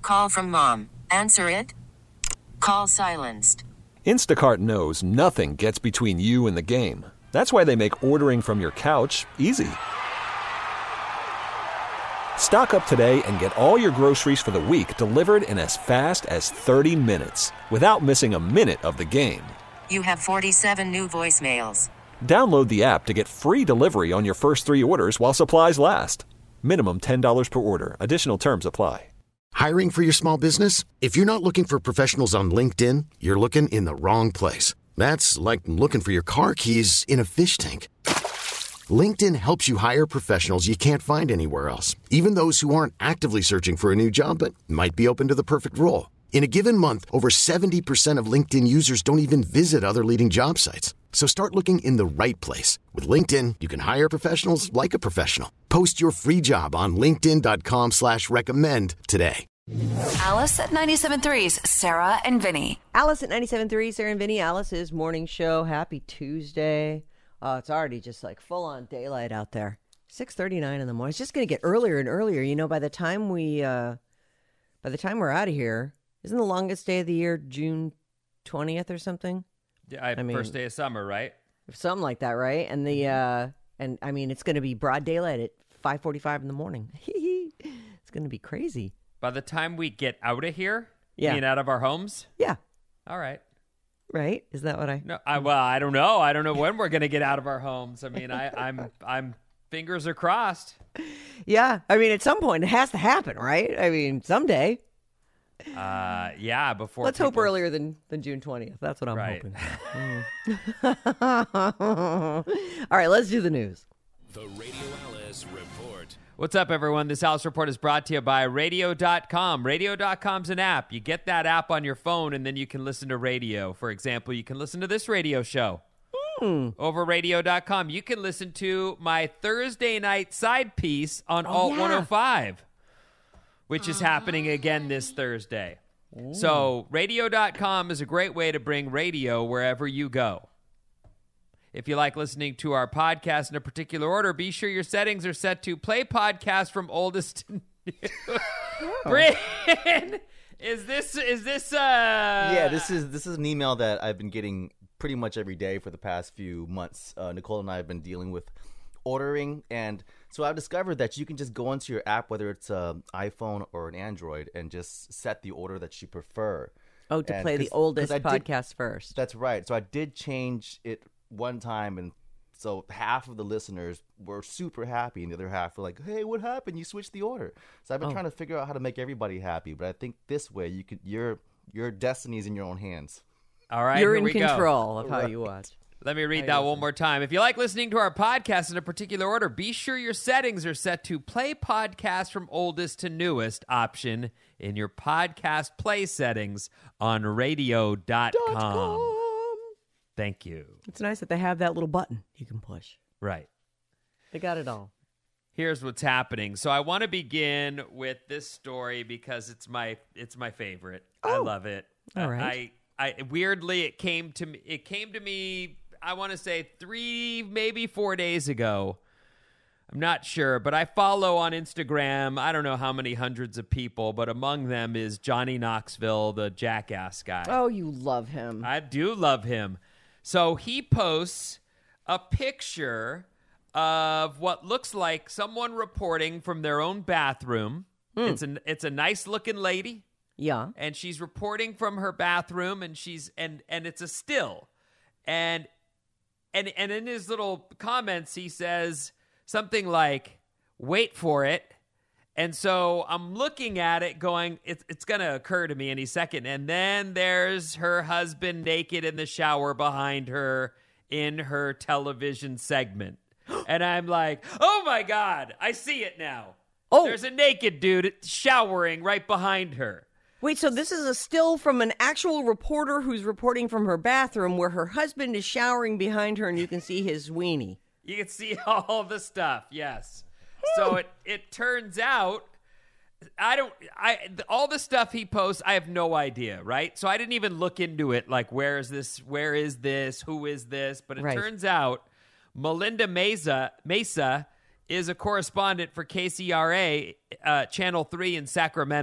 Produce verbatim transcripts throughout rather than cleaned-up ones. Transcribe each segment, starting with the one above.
Call from mom. Answer it. Call silenced. Instacart knows nothing gets between you and the game. That's why they make ordering from your couch easy. Stock up today and get all your groceries for the week delivered in as fast as thirty minutes without missing a minute of the game. You have forty-seven new voicemails. Download the app to get free delivery on your first three orders while supplies last. Minimum ten dollars per order. Additional terms apply. Hiring for your small business? If you're not looking for professionals on LinkedIn, you're looking in the wrong place. That's like looking for your car keys in a fish tank. LinkedIn helps you hire professionals you can't find anywhere else, even those who aren't actively searching for a new job but might be open to the perfect role. In a given month, over seventy percent of LinkedIn users don't even visit other leading job sites. So start looking in the right place. With LinkedIn, you can hire professionals like a professional. Post your free job on linkedin.com slash recommend today. Alice at ninety-seven point three's Sarah and Vinny. Alice at ninety-seven point three, Sarah and Vinny, Alice's morning show. Happy Tuesday. Uh, it's already just like full-on daylight out there. six thirty-nine in the morning. It's just going to get earlier and earlier. You know, by the time we, uh, by the time we're out of here, isn't the longest day of the year June twentieth or something? Yeah, I, I mean, first day of summer, right? Something like that, right? And the uh, and I mean, it's going to be broad daylight at five forty-five in the morning. It's going to be crazy. By the time we get out of here, yeah, being out of our homes, yeah. All right, right? Is that what I? No, I well, I don't know. I don't know when we're going to get out of our homes. I mean, I, I'm, I'm fingers are crossed. Yeah, I mean, at some point it has to happen, right? I mean, someday. Uh, yeah, before Let's people... hope earlier than, than June twentieth. That's what I'm right. hoping. Mm. All right, let's do the news. The Radio Alice Report. What's up, everyone? This Alice Report is brought to you by radio dot com. radio dot com's an app. You get that app on your phone, and then you can listen to radio. For example, you can listen to this radio show mm. over radio dot com. You can listen to my Thursday night side piece on oh, Alt yeah. one oh five. Which is happening again this Thursday. Ooh. So radio dot com is a great way to bring radio wherever you go. If you like listening to our podcast in a particular order, be sure your settings are set to play podcast from oldest to new. Oh. Bryn, is this is this uh Yeah, this is this is an email that I've been getting pretty much every day for the past few months. Uh, Nicole and I have been dealing with ordering, and so I've discovered that you can just go onto your app, whether it's an iPhone or an Android, and just set the order that you prefer. Oh, to and play the oldest podcast did, first. That's right. So I did change it one time, and so half of the listeners were super happy, and the other half were like, hey, what happened? You switched the order. So I've been oh. trying to figure out how to make everybody happy, but I think this way you could your your destiny's in your own hands. All right, You're here in we control go. of how right. you watch. Let me read that one more time. If you like listening to our podcast in a particular order, be sure your settings are set to play podcast from oldest to newest option in your podcast play settings on radio dot com. Thank you. It's nice that they have that little button you can push. Right. They got it all. Here's what's happening. So I want to begin with this story because it's my it's my favorite. Oh. I love it. All right. I, I weirdly it came to me it came to me I want to say three, maybe four days ago. I'm not sure, but I follow on Instagram, I don't know how many hundreds of people, but among them is Johnny Knoxville, the Jackass guy. Oh, you love him. I do love him. So he posts a picture of what looks like someone reporting from their own bathroom. Mm. It's a, it's a nice-looking lady. Yeah. And she's reporting from her bathroom, and she's and and it's a still. And And and in his little comments, he says something like, wait for it. And so I'm looking at it going, it's, it's going to occur to me any second. And then there's her husband naked in the shower behind her in her television segment. And I'm like, oh, my God, I see it now. Oh, there's a naked dude showering right behind her. Wait, so this is a still from an actual reporter who's reporting from her bathroom where her husband is showering behind her and you can see his weenie. You can see all the stuff, yes. So it, it turns out, I don't, I all the stuff he posts, I have no idea, right? So I didn't even look into it, like where is this, where is this, who is this? But it right. turns out Melinda Mesa, Mesa is a correspondent for K C R A, uh, Channel three in Sacramento.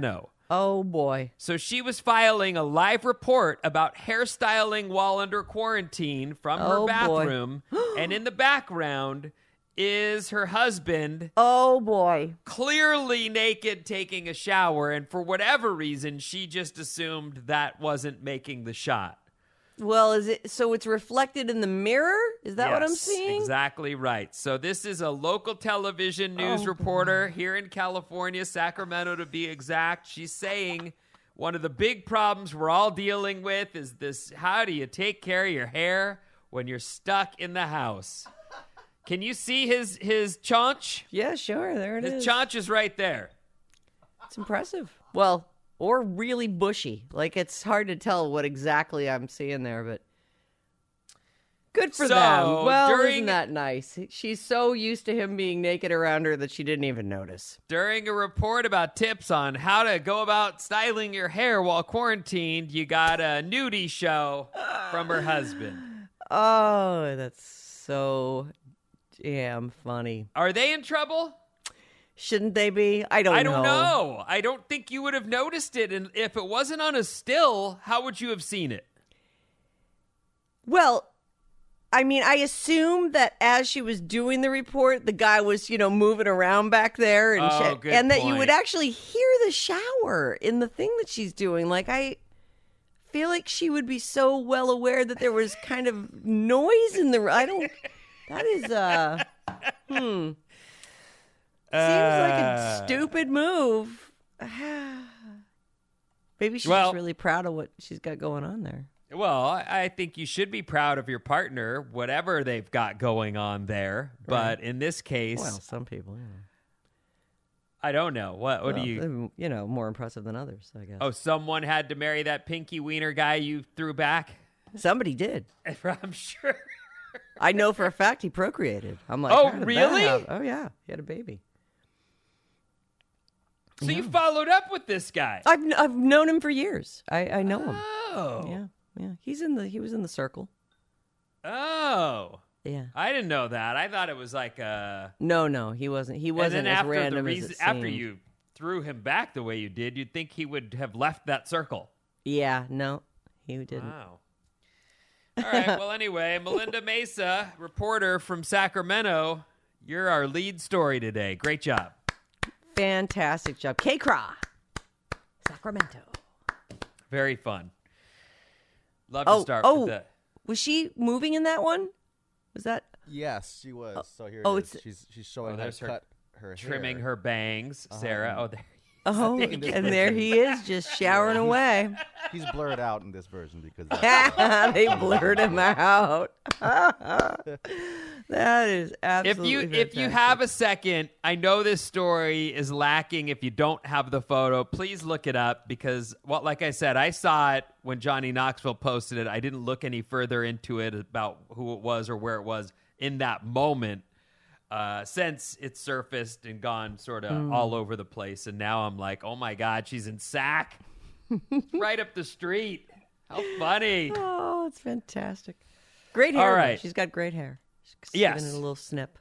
Oh, boy. So she was filing a live report about hairstyling while under quarantine from her Oh, boy. bathroom. And in the background is her husband, Oh, boy. clearly naked, taking a shower. And for whatever reason, she just assumed that wasn't making the shot. Well, is it so it's reflected in the mirror? Is that what I'm Yes, seeing? Exactly right. So this is a local television news Oh, reporter here in California, Sacramento to be exact. She's saying one of the big problems we're all dealing with is this: how do you take care of your hair when you're stuck in the house? Can you see his his chaunch? Yeah, sure. There it is. His chaunch is right there. It's impressive. Well, or really bushy. Like, it's hard to tell what exactly I'm seeing there, but good for So, them. Well, during- isn't that nice? She's so used to him being naked around her that she didn't even notice. During a report about tips on how to go about styling your hair while quarantined, you got a nudie show from her husband. Oh, that's so damn funny. Are they in trouble? Shouldn't they be? I don't know. I don't know. I don't think you would have noticed it. And if it wasn't on a still, how would you have seen it? Well, I mean, I assume that as she was doing the report, the guy was, you know, moving around back there, and Oh, shit, good and that you point. would actually hear the shower in the thing that she's doing. Like, I feel like she would be so well aware that there was kind of noise in the. I don't. That is uh. Hmm. Seems like a Uh, stupid move. Maybe she's Well- just really proud of what she's got going on there. Well, I I think you should be proud of your partner, whatever they've got going on there. But in this case, Well, some people, you know. I don't know. What what Well, do you? they're, you know, more impressive than others, I guess. Oh, someone had to marry that pinky wiener guy you threw back? Somebody did. I'm sure. I know for a fact he procreated. I'm like, Oh, how did that really? happen? Oh, yeah. He had a baby. So you followed up with this guy? I've I've known him for years. I, I know him. Oh. Yeah, yeah. He's in the he was in the circle. Oh. Yeah. I didn't know that. I thought it was like a. No, no, he wasn't. He And wasn't then as after random the as reason, it after seemed. you threw him back the way you did, you'd think he would have left that circle. Yeah, no, he didn't. Wow. All right. Well, anyway, Melinda Mesa, reporter from Sacramento, you're our lead story today. Great job. Fantastic job, K-Craw, Sacramento. Very fun. Love to Oh, start oh, with that. was she moving in that one? Was that? Yes, she was. So here oh, it is. it's- She's she's showing Oh, how there's to her cut her Trimming hair. her bangs, Sarah. Oh, there. Oh, in this and there version. he is, just showering away. He's blurred out in this version because that's- They blurred him out. That is If absolutely you if you fantastic. have a second, I know this story is lacking. If you don't have the photo, please look it up because, well, like I said, I saw it when Johnny Knoxville posted it. I didn't look any further into it about who it was or where it was in that moment. Uh, since it's surfaced and gone sort of Hmm. all over the place, and now I'm like, oh my God, she's in Sac, right up the street. How funny! Oh, it's fantastic. Great hair. All though. right. She's got great hair. She's Yes. giving it a little snip.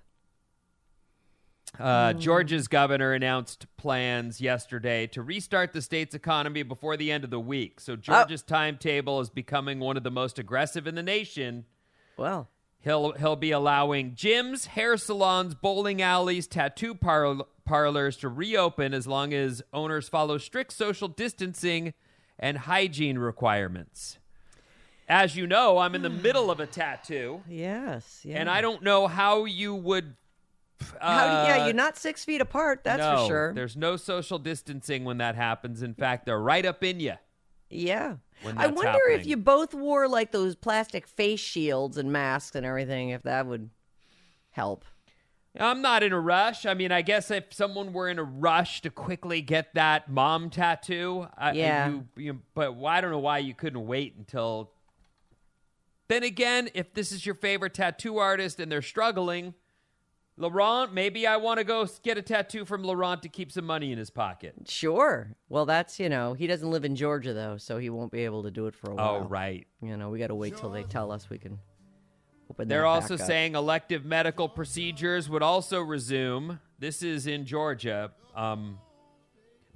Uh, Georgia's governor announced plans yesterday to restart the state's economy before the end of the week. So Georgia's timetable is becoming one of the most aggressive in the nation. Well, He'll he'll be allowing gyms, hair salons, bowling alleys, tattoo parl- parlors to reopen as long as owners follow strict social distancing and hygiene requirements. As you know, I'm in the middle of a tattoo, yes. Yeah. and I don't know how you would. Uh, How do, yeah, you're not six feet apart. That's no, for sure. There's no social distancing when that happens. In fact, they're right up in you. Yeah. when I that's wonder if happening. you both wore like those plastic face shields and masks and everything, if that would help. I'm not in a rush. I mean, I guess if someone were in a rush to quickly get that mom tattoo, I- Yeah. you, you, but I don't know why you couldn't wait until. Then again, if this is your favorite tattoo artist and they're struggling, Laurent, maybe I want to go get a tattoo from Laurent to keep some money in his pocket. Sure. Well, that's, you know, he doesn't live in Georgia, though, so he won't be able to do it for a while. Oh, right. You know, we got to wait till they tell us we can open They're that also back up. saying elective medical procedures would also resume. This is in Georgia. Um,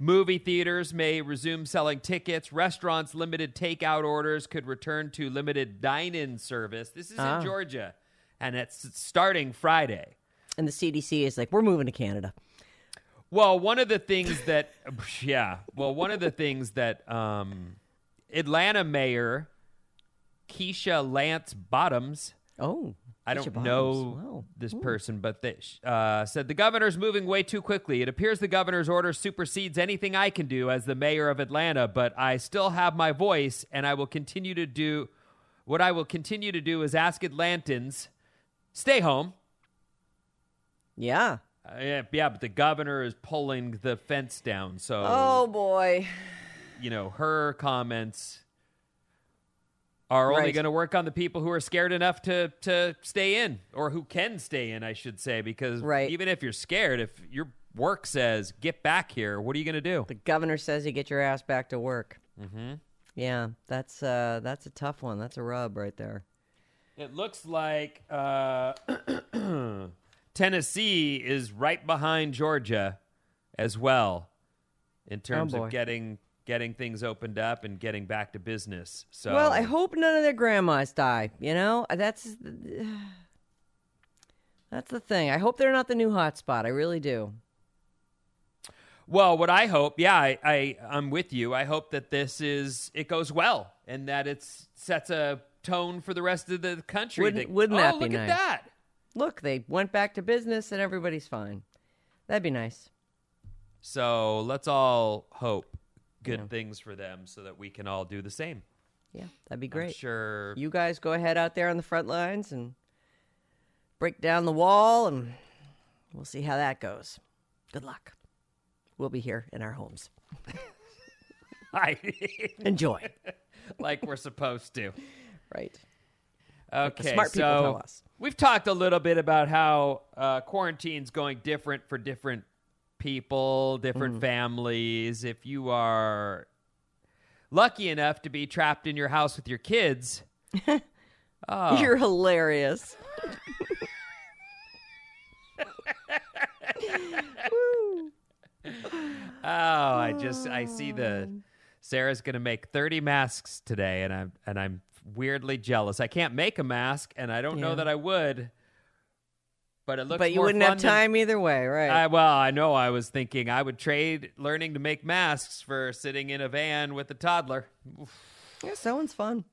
Movie theaters may resume selling tickets. Restaurants' limited takeout orders could return to limited dine-in service. This is Ah. in Georgia, and it's starting Friday. And the C D C is like, we're moving to Canada. Well, one of the things that, yeah, well, one of the things that um, Atlanta Mayor Keisha Lance Bottoms, Oh, I Keisha don't Bottoms. know Wow. this Ooh. person, but they uh, said the governor's moving way too quickly. It appears the governor's order supersedes anything I can do as the mayor of Atlanta, but I still have my voice, and I will continue to do what I will continue to do is ask Atlantans, stay home. Yeah. Uh, yeah, yeah, but the governor is pulling the fence down, so Oh, boy. you know, her comments are only Right. going to work on the people who are scared enough to to stay in, or who can stay in, I should say, because Right. even if you're scared, if your work says get back here, what are you going to do? The governor says you get your ass back to work. Mm-hmm. Yeah, that's uh, that's a tough one. That's a rub right there. It looks like uh, Tennessee is right behind Georgia as well in terms boy. of getting getting things opened up and getting back to business. So Well, I hope none of their grandmas die. You know, that's that's the thing. I hope they're not the new hotspot. I really do. Well, what I hope, yeah, I, I, I'm with you. I hope that this is, it goes well and that it sets a tone for the rest of the country. Wouldn't- that, wouldn't oh, that be look nice? at that. Look, they went back to business and everybody's fine. That'd be nice. So let's all hope good Yeah. things for them so that we can all do the same. Yeah, that'd be I'm great. sure. You guys go ahead out there on the front lines and break down the wall, and we'll see how that goes. Good luck. We'll be here in our homes. I, Enjoy. like we're supposed to. Right. Okay, the smart people so tell us. we've talked a little bit about how uh, quarantine's going different for different people, different Mm. families. If you are lucky enough to be trapped in your house with your kids, oh, You're hilarious. Woo. oh, I just I see the Sarah's going to make thirty masks today, and I'm and I'm weirdly jealous. I can't make a mask, and I don't know Yeah. that I would. But it looks But you more wouldn't fun have than- time either way, right? I, well, I know I was thinking I would trade learning to make masks for sitting in a van with a toddler. Oof. yeah, that one's fun.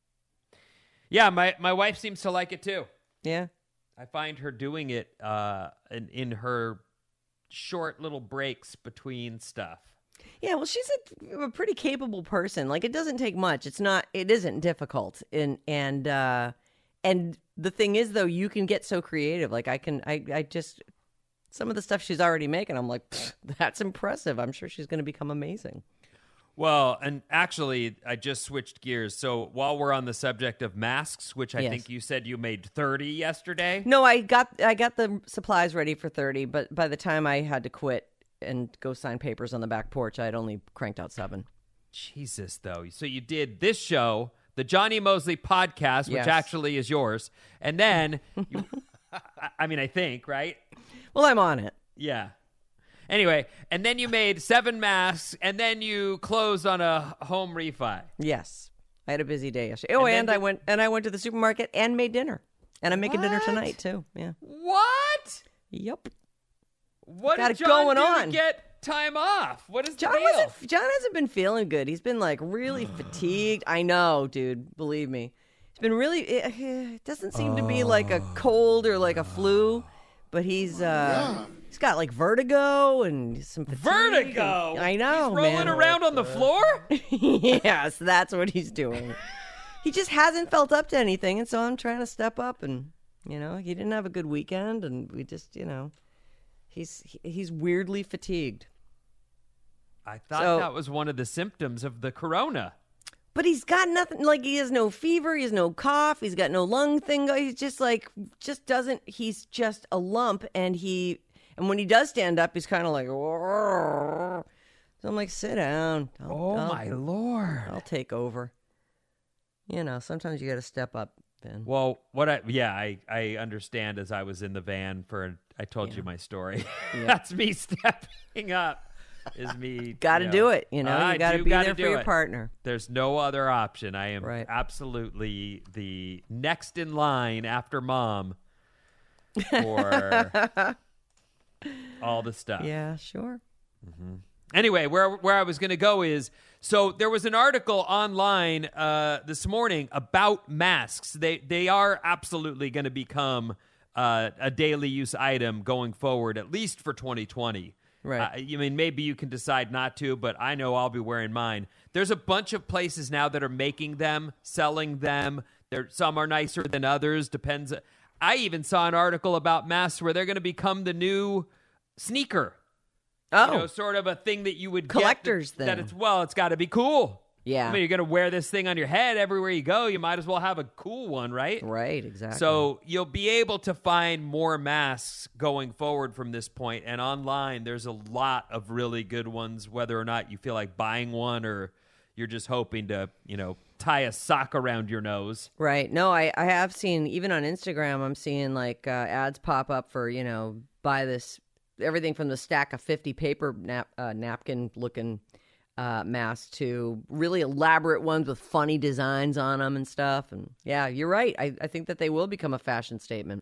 Yeah, my, my wife seems to like it too. Yeah. I find her doing it uh, in, in her short little breaks between stuff. Yeah, well, she's a, a pretty capable person. Like, it doesn't take much. It's not. It isn't difficult. And and uh, and the thing is, though, you can get so creative. Like, I can. I I just some of the stuff she's already making. I'm like, that's impressive. I'm sure she's going to become amazing. Well, and actually, I just switched gears. So while we're on the subject of masks, which I Yes. think you said you made thirty yesterday. No, I got I got the supplies ready for thirty, but by the time I had to quit and go sign papers on the back porch, I had only cranked out seven. Jesus, though. So you did this show, the Johnny Mosley podcast, which Yes. actually is yours. And then, you, I- I mean, I think, right? Well, I'm on it. Yeah. Anyway, and then you made seven masks, and then you closed on a home refi. Yes, I had a busy day yesterday. Oh, And and, then I did- went and I went to the supermarket and made dinner, and I'm making dinner What? tonight too. Yeah. What? Yep. What Got did it John going do on. to get time off? What is the John deal? wasn't. John hasn't been feeling good. He's been like really fatigued. I know, dude. Believe me, he's been really. It, it doesn't seem to be like a cold or like a flu, but he's uh he's got like vertigo and some fatigue. Vertigo. And- I know, He's rolling man. around on the floor. Yes, that's what he's doing. He just hasn't felt up to anything, and so I'm trying to step up. And you know, he didn't have a good weekend, and we just, you know, he's he- he's weirdly fatigued. I thought So- that was one of the symptoms of the corona. But he's got nothing, like he has no fever, he has no cough, he's got no lung thing. He's just like, just doesn't, he's just a lump. And he, and when he does stand up, he's kind of like, "Roar." So I'm like, sit down. I'll, Oh I'll- my lord. I'll take over. You know, sometimes you got to step up, Ben. Well, what I yeah, I I understand as I was in the van for I told Yeah. you my story. Yeah. That's me stepping up. is me. Got to you know, do it. You know, I you got to do be gotta there for do your it. partner. There's no other option. I am Right. absolutely the next in line after mom for all the stuff. Yeah, sure. Anyway, where where I was going to go is, so there was an article online uh, this morning about masks. They they are absolutely going to become uh, a daily use item going forward, at least for twenty twenty. Right. Uh, you mean maybe you can decide not to, but I know I'll be wearing mine. There's a bunch of places now that are making them, selling them. There, some are nicer than others. Depends. I even saw an article about masks where they're going to become the new sneaker. Oh, You know, sort of a thing that you would Collector's get that, that thing. it's, well, it's got to be cool. Yeah. I mean, you're going to wear this thing on your head everywhere you go. You might as well have a cool one, right? right, exactly. So you'll be able to find more masks going forward from this point. And online, there's a lot of really good ones, whether or not you feel like buying one or you're just hoping to, you know, tie a sock around your nose. Right. No, I, I have seen, even on Instagram, I'm seeing like uh, ads pop up for, you know, buy this, everything from the stack of fifty paper nap, uh, napkin looking uh, masks to really elaborate ones with funny designs on them and stuff. And yeah, you're right. I, I think that they will become a fashion statement.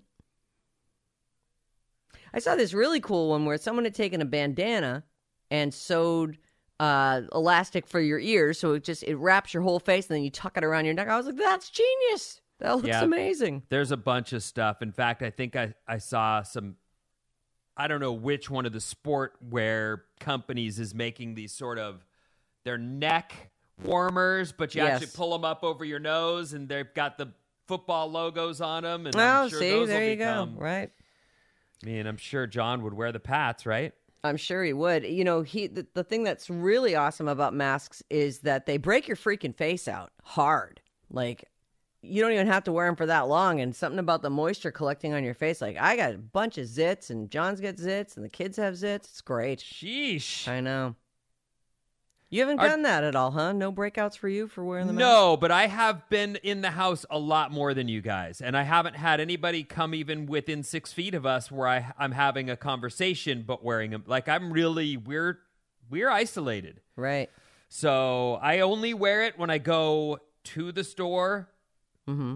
I saw this really cool one where someone had taken a bandana and sewed uh, elastic for your ears, so it just it wraps your whole face, and then you tuck it around your neck. I was like, that's genius. That looks Yeah. amazing. There's a bunch of stuff. In fact, I think I, I saw some, I don't know which one of the sport wear companies is making these sort of, their neck warmers, but you Yes. actually pull them up over your nose, and they've got the football logos on them. And Oh, I'm sure see, those there will you become, go. Right. I mean, I'm sure John would wear the Pats, right? I'm sure he would. You know, he the, the thing that's really awesome about masks is that they break your freaking face out hard. Like, you don't even have to wear them for that long. And something about the moisture collecting on your face. Like, I got a bunch of zits, and John's got zits, and the kids have zits. It's great. Sheesh. I know. You haven't Are- done that at all, huh? No breakouts for you for wearing the mask? No, but I have been in the house a lot more than you guys, and I haven't had anybody come even within six feet of us where I, I'm having a conversation but wearing them. Like, I'm really, we're, we're isolated. Right. So I only wear it when I go to the store. Mm-hmm.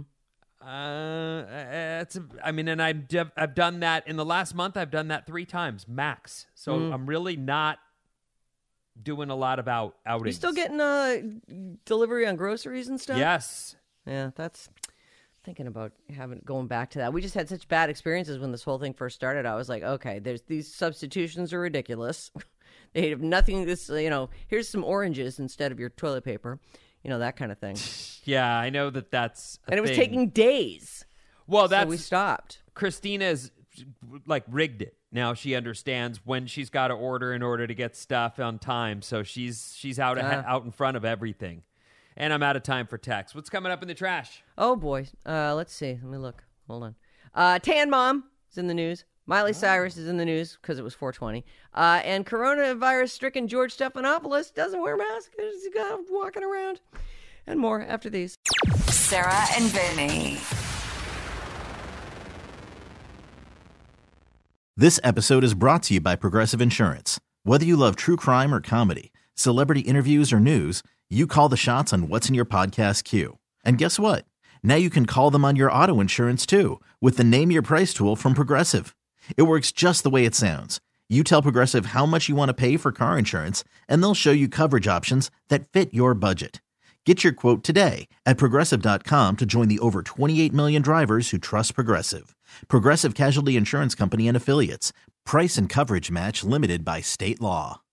Uh, it's, I mean, and I've, I've done that in the last month. I've done that three times, max. So Mm. I'm really not doing a lot of out outings. You still getting uh, delivery on groceries and stuff? Yes. Yeah, that's thinking about having going back to that. We just had such bad experiences when this whole thing first started. I was like, okay, there's these substitutions are ridiculous. They have nothing. This, you know, here's some oranges instead of your toilet paper. You know, that kind of thing. Yeah, I know that that's a And it was thing. taking days. Well, So that's we stopped. Christina's like rigged it. Now she understands when she's got to order in order to get stuff on time. So she's she's out ahead, Ah. out in front of everything. And I'm out of time for text. What's coming up in the trash? Oh boy. Uh, let's see. Let me look. Hold on. Uh, Tan Mom is in the news. Miley Cyrus is in the news because it was four twenty. Uh, and coronavirus-stricken George Stephanopoulos doesn't wear a mask. He's got walking around. And more after these. Sarah and Vinny. This episode is brought to you by Progressive Insurance. Whether you love true crime or comedy, celebrity interviews or news, you call the shots on what's in your podcast queue. And guess what? Now you can call them on your auto insurance too with the Name Your Price tool from Progressive. It works just the way it sounds. You tell Progressive how much you want to pay for car insurance, and they'll show you coverage options that fit your budget. Get your quote today at Progressive dot com to join the over twenty-eight million drivers who trust Progressive. Progressive Casualty Insurance Company and Affiliates. Price and coverage match limited by state law.